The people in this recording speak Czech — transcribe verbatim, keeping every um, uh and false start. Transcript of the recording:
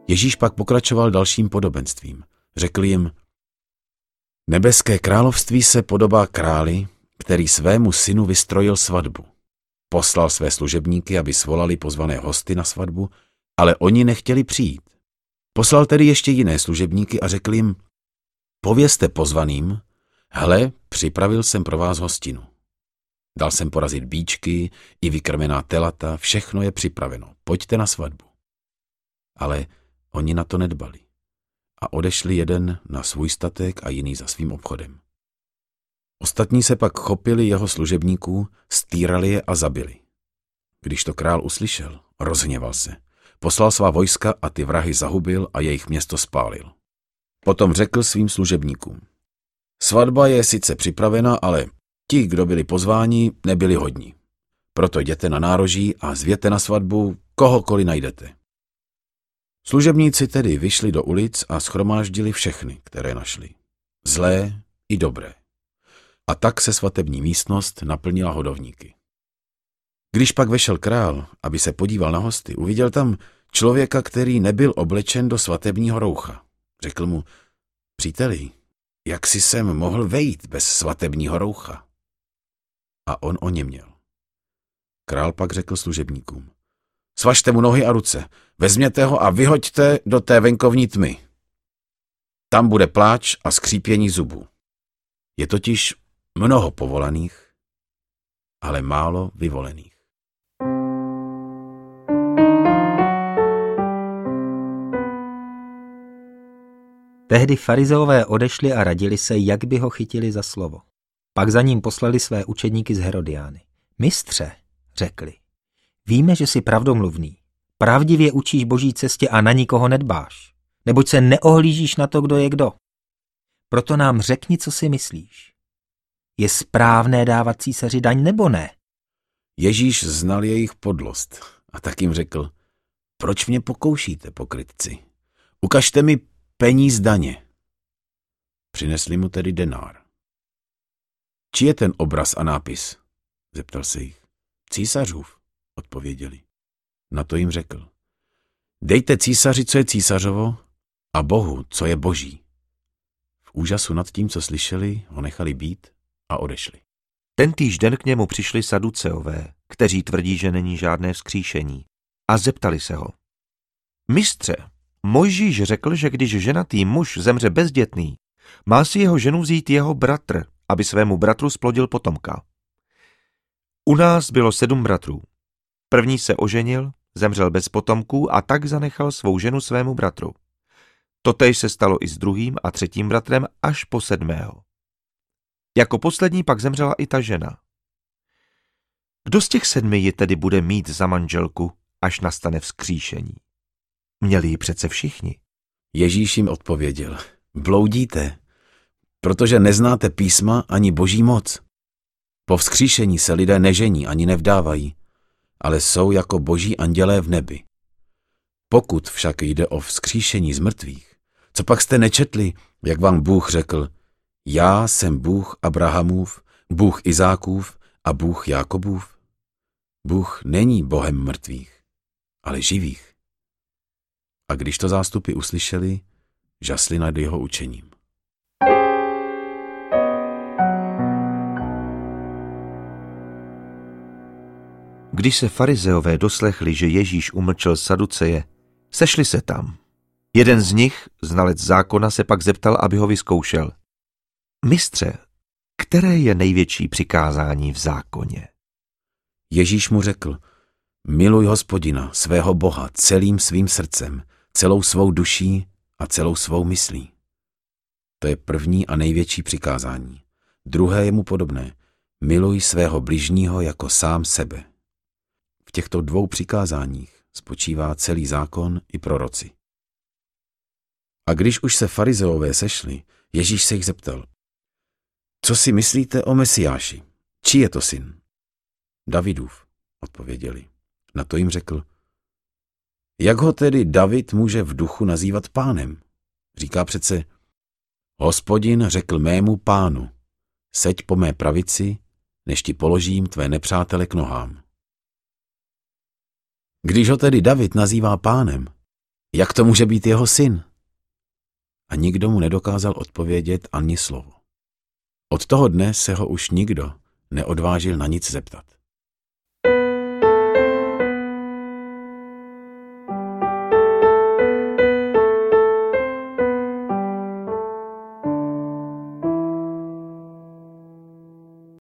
Ježíš pak pokračoval dalším podobenstvím. Řekl jim, nebeské království se podobá králi, který svému synu vystrojil svatbu. Poslal své služebníky, aby svolali pozvané hosty na svatbu, ale oni nechtěli přijít. Poslal tedy ještě jiné služebníky a řekl jim, povězte pozvaným, hele, připravil jsem pro vás hostinu. Dal jsem porazit býčky i vykrmená telata, všechno je připraveno, pojďte na svatbu. Ale oni na to nedbali a odešli jeden na svůj statek a jiný za svým obchodem. Ostatní se pak chopili jeho služebníků, stýrali je a zabili. Když to král uslyšel, rozhněval se. Poslal svá vojska a ty vrahy zahubil a jejich město spálil. Potom řekl svým služebníkům, svatba je sice připravena, ale ti, kdo byli pozváni, nebyli hodní. Proto jděte na nároží a zvěte na svatbu kohokoliv najdete. Služebníci tedy vyšli do ulic a shromáždili všechny, které našli. Zlé i dobré. A tak se svatební místnost naplnila hodovníky. Když pak vešel král, aby se podíval na hosty, uviděl tam člověka, který nebyl oblečen do svatebního roucha. Řekl mu, příteli, jak si sem mohl vejít bez svatebního roucha? A on oněměl. Král pak řekl služebníkům, svažte mu nohy a ruce, vezměte ho a vyhoďte do té venkovní tmy. Tam bude pláč a skřípění zubů. Je totiž mnoho povolaných, ale málo vyvolených. Tehdy farizeové odešli a radili se, jak by ho chytili za slovo. Pak za ním poslali své učedníky z Herodiány. Mistře, řekli, víme, že jsi pravdomluvný. Pravdivě učíš boží cestě a na nikoho nedbáš. Neboť se neohlížíš na to, kdo je kdo. Proto nám řekni, co si myslíš. Je správné dávat císaři daň nebo ne? Ježíš znal jejich podlost a tak jim řekl, proč mě pokoušíte, pokrytci? Ukažte mi peníz daně. Přinesli mu tedy denár. Čí je ten obraz a nápis? Zeptal se jich. Císařův, odpověděli. Na to jim řekl. Dejte císaři, co je císařovo, a Bohu, co je boží. V úžasu nad tím, co slyšeli, ho nechali být a odešli. Tentýž den k němu přišli saduceové, kteří tvrdí, že není žádné vzkříšení, a zeptali se ho. Mistře, Mojžíš řekl, že když ženatý muž zemře bezdětný, má si jeho ženu vzít jeho bratr, aby svému bratru splodil potomka. U nás bylo sedm bratrů. První se oženil, zemřel bez potomků a tak zanechal svou ženu svému bratru. Totéž se stalo i s druhým a třetím bratrem až po sedmého. Jako poslední pak zemřela i ta žena. Kdo z těch sedmi ji tedy bude mít za manželku, až nastane vzkříšení? Měli ji přece všichni. Ježíš jim odpověděl, bloudíte, protože neznáte písma ani boží moc. Po vzkříšení se lidé nežení ani nevdávají, ale jsou jako boží andělé v nebi. Pokud však jde o vzkříšení z mrtvých, co pak jste nečetli, jak vám Bůh řekl, já jsem Bůh Abrahamův, Bůh Izákův a Bůh Jákobův? Bůh není Bohem mrtvých, ale živých. A když to zástupy uslyšeli, žasli nad jeho učením. Když se farizeové doslechli, že Ježíš umlčel saduceje, sešli se tam. Jeden z nich, znalec zákona, se pak zeptal, aby ho vyzkoušel. Mistře, které je největší přikázání v zákoně? Ježíš mu řekl, miluj Hospodina, svého Boha, celým svým srdcem, celou svou duší a celou svou myslí. To je první a největší přikázání. Druhé je mu podobné. Miluj svého bližního jako sám sebe. V těchto dvou přikázáních spočívá celý zákon i proroci. A když už se farizeové sešli, Ježíš se jich zeptal, co si myslíte o Mesiáši? Čí je to syn? Davidův, odpověděli. Na to jim řekl, jak ho tedy David může v duchu nazývat pánem? Říká přece, Hospodin řekl mému pánu, seď po mé pravici, než ti položím tvé nepřátele k nohám. Když ho tedy David nazývá pánem, Jak to může být jeho syn? A nikdo mu nedokázal odpovědět ani slovo. Od toho dne se ho už nikdo neodvážil na nic zeptat.